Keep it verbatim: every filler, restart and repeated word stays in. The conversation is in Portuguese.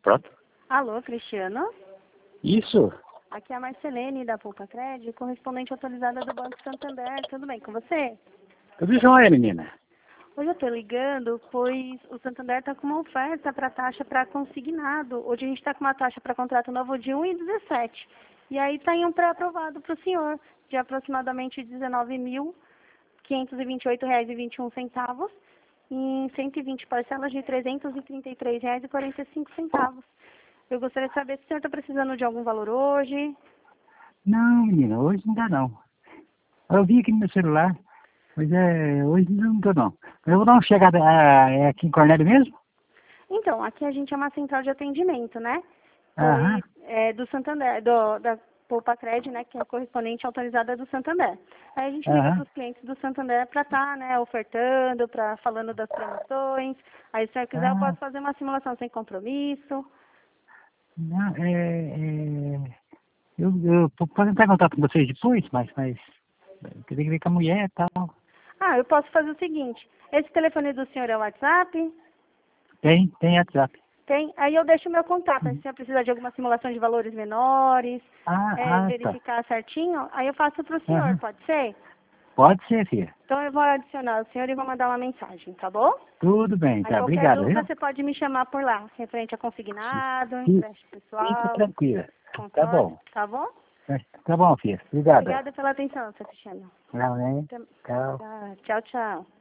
Pronto. Alô, Cristiano? Isso. Aqui é a Marcelene da Poupa Crédito, correspondente autorizada do Banco Santander. Tudo bem com você? Tudo jóia, menina. Hoje eu estou ligando, pois o Santander está com uma oferta para taxa para consignado. Hoje a gente está com uma taxa para contrato novo de um vírgula dezessete. E aí está em um pré-aprovado para o senhor, de aproximadamente dezenove mil quinhentos e vinte e oito reais e vinte e um centavos, em cento e vinte parcelas de trezentos e trinta e três reais e quarenta e cinco centavos. Eu gostaria de saber se o senhor está precisando de algum valor hoje. Não, menina, hoje não dá não. Eu vi aqui no meu celular, mas é, hoje não dá não. Eu vou dar uma chegada, ah, é aqui em Cornélio mesmo? Então, aqui a gente é uma central de atendimento, né? Aham. Pois é do Santander, do, da Poupa Crédito, né? Que é a correspondente autorizada do Santander. Aí a gente liga para Aham. os clientes do Santander para estar, né, ofertando, para falando das promoções. Aí se o senhor quiser eu Ah, posso fazer uma simulação sem compromisso. não, é, é, eu, eu po- posso entrar em contato com vocês depois, mas, mas eu teria que ver com a mulher e tal. Ah, eu posso fazer o seguinte. Esse telefone do senhor é o WhatsApp? Tem, tem WhatsApp. Tem. Aí eu deixo o meu contato. Aí se Uhum. o senhor precisar de alguma simulação de valores menores, Ah, é, ah, tá. verificar certinho, aí eu faço para o senhor, Aham. pode ser? Pode ser, filha. Então eu vou adicionar o senhor e vou mandar uma mensagem, tá bom? Tudo bem, Aí tá. qualquer Obrigado, dúvida viu? você pode me chamar por lá, referente a consignado, Fi- empréstimo Fica pessoal, tranquila. Tá consórcio, bom. tá bom? Tá bom, filha. Obrigado. Obrigada pela atenção, seu Cristiano. Realmente. Até- Tchau. tá, tchau, tchau.